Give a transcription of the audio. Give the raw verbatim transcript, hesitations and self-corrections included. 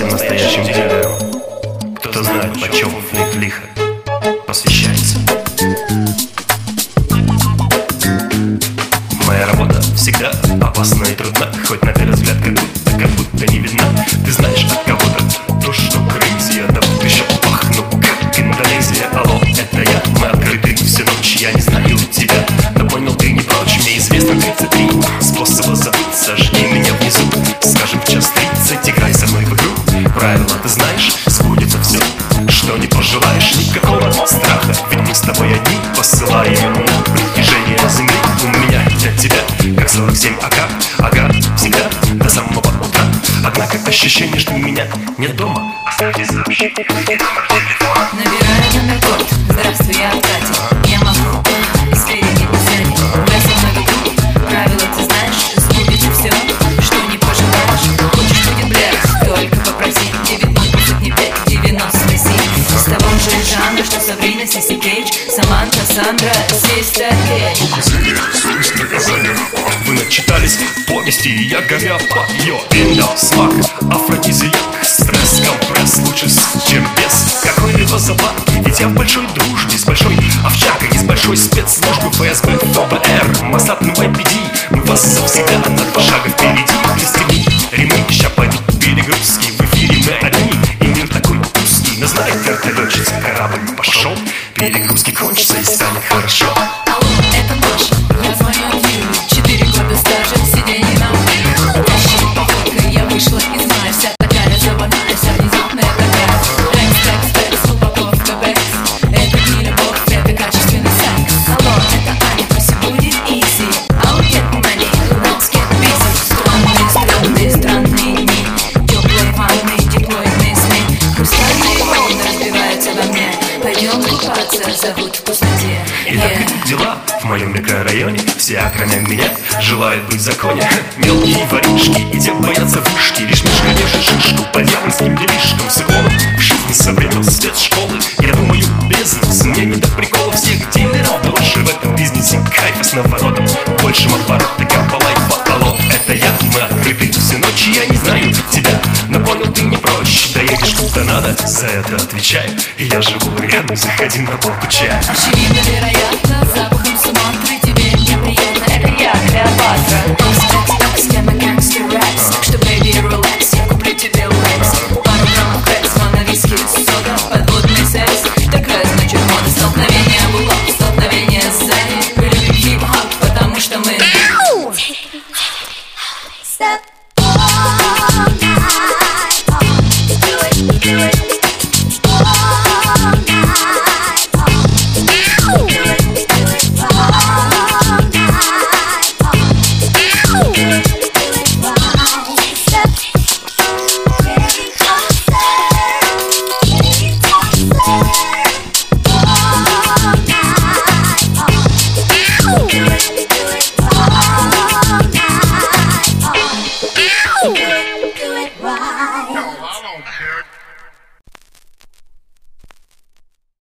всем настоящим дилерам, кто знает, почем флик лихо, посвящается. Моя работа всегда опасна и трудна, хоть на первый взгляд как будто, как будто не видна. Ты знаешь от кого-то то, что крейзи, а да будто еще пахну, как Индонезия. Алло, это я, мы открыты всю ночь, я не знаю тебя, но понял ты не прочь. Мне известно тридцать три способа забыться, жди меня внизу, скажем в час тридцать, играй со мной в игру. Правила ты знаешь, сбудется все, что не пожелаешь, никакого страха, ведь мы с тобой одни, посылаем на притяжение земли. У меня для тебя как сорок семь АК, ага, всегда до самого утра. Однако ощущение, что меня нет дома. Оставьте сообщение, номер телефона. Набираю номер код, здравствуй, я Катя. Я могу и спереди, и сзади, играй со мной в игру. Правила ты знаешь, сбудется все, что не пожелаешь. Хочешь будет блядь, только попроси. Девятнадцать, не пять, девяносто семь. С того же жанра, что Сабрина, Сиси Кейдж, Саманта, Сандра, Систер Кейдж. Указание, совесть, наказание. Вы начитались повести, я горя пою. Вино, смак, афродизиак, стресс, компресс, лучше с, чем без какой-либо забавки. Ведь я в большой дружбе с большой овчаркой, из большой спецслужбы ФСБ, ФБР, Моссад, эн вай пи ди. Мы вас завсегда на два шага впереди. Пристегни ремни, ща пойдут перегрузки. В эфире мы одни, и мир такой узкий. Но знает вертолетчица, корабль пошел, перегрузки кончатся и станет хорошо. Алло, это Маша, я звоню от Юли. Четыре года стажа, сиденье на уме. Тащи походка, я вышла из мая, вся такая заводная, вся внезапная такая. Рекс, текс, текс, упаковка бэкс. Это не любовь, это качественный секс. Алло, это Аня, пусть будет easy. I'll get money, let's get busy. Странные, странные, странные дни. Теплые ванны, диплоидные сны. Хрустальные волны разбиваются во мне. Пойдем купаться, зовут в пустоте. Итак, дела в моем микрорайоне, все, кроме меня, желают быть в законе. Мелкие воришки, и те боятся вышки. Лишь мешка держит шишку по дьявольским делишкам. С уклоном в жизни со времен спецшколы. Я думаю, бизнес, мне не до прикола. Всех дилеров больше в этом бизнесе. Кайфа с наворотом, большим оборота, как по лайфу. Алло, это я, мы открыты всю ночь. Я не знаю тебя, но понял ты не прочь. Доедешь куда надо, за это отвечаю. Я живу рядом, заходи на полку чая. Очевидно, вероятно, запахом с ума